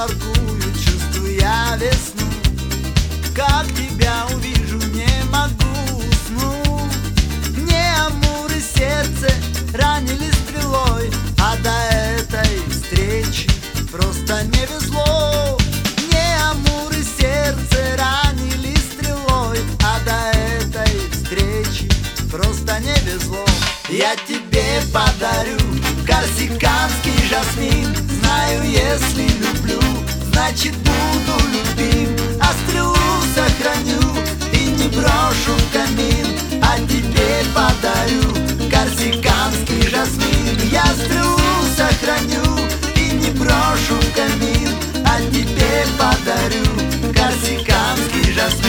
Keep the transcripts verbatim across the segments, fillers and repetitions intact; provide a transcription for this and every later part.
жаркую чувствую я весну. Как тебя увижу, не могу уснуть. Мне амуры сердце ранили стрелой, а до этой встречи просто не везло. Мне амуры сердце ранили стрелой, а до этой встречи просто не везло. Я тебе подарю корсиканский жасмин. Знаю, если люблю, значит буду любим. А стрелу сохраню и не брошу в камин. А тебе подарю корсиканский жасмин. Я стрелу сохраню и не брошу в камин. А тебе подарю корсиканский жасмин.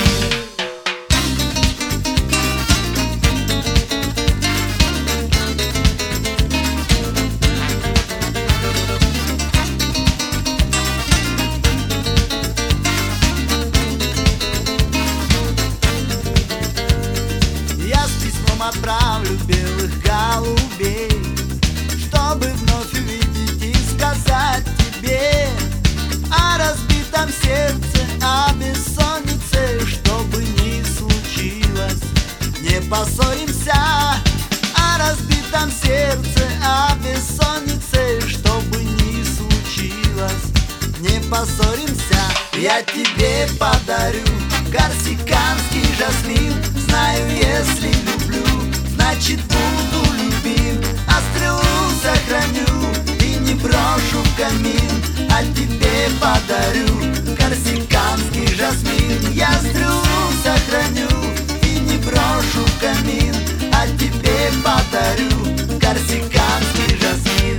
Отправлю белых голубей, чтобы вновь увидеть и сказать тебе о разбитом сердце, о бессоннице. Чтобы не случилось, не поссоримся. О разбитом сердце, о бессоннице. Чтобы не случилось, не поссоримся. Я тебе подарю корсиканский жасмин. Знаю, если люблю, значит буду любим. А стрелу сохраню и не брошу в камин. А тебе подарю корсиканский жасмин. Я стрелу сохраню и не брошу в камин. А тебе подарю корсиканский жасмин.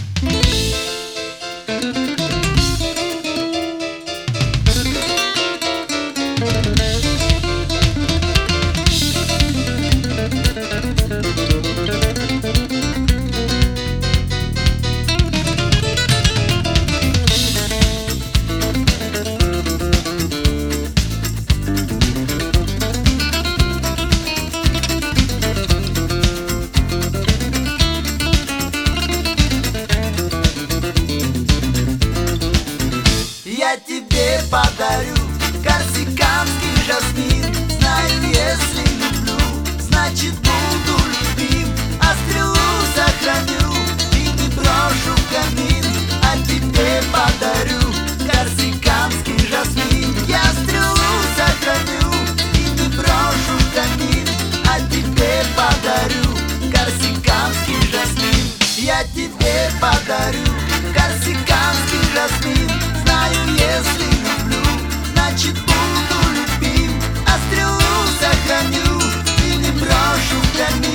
Я тебе подарю корсиканский жасмин. Знаю, если люблю, значит буду любим. А стрелу сохраню и не брошу в камин. А тебе подарю корсиканский жасмин. Я стрелу сохраню и не брошу в камин. А тебе подарю корсиканский жасмин. Я тебе подарю корсиканский жасмин. Знаю, если люблю, значит буду любим. А стрелу сохраню и не брошу в камин.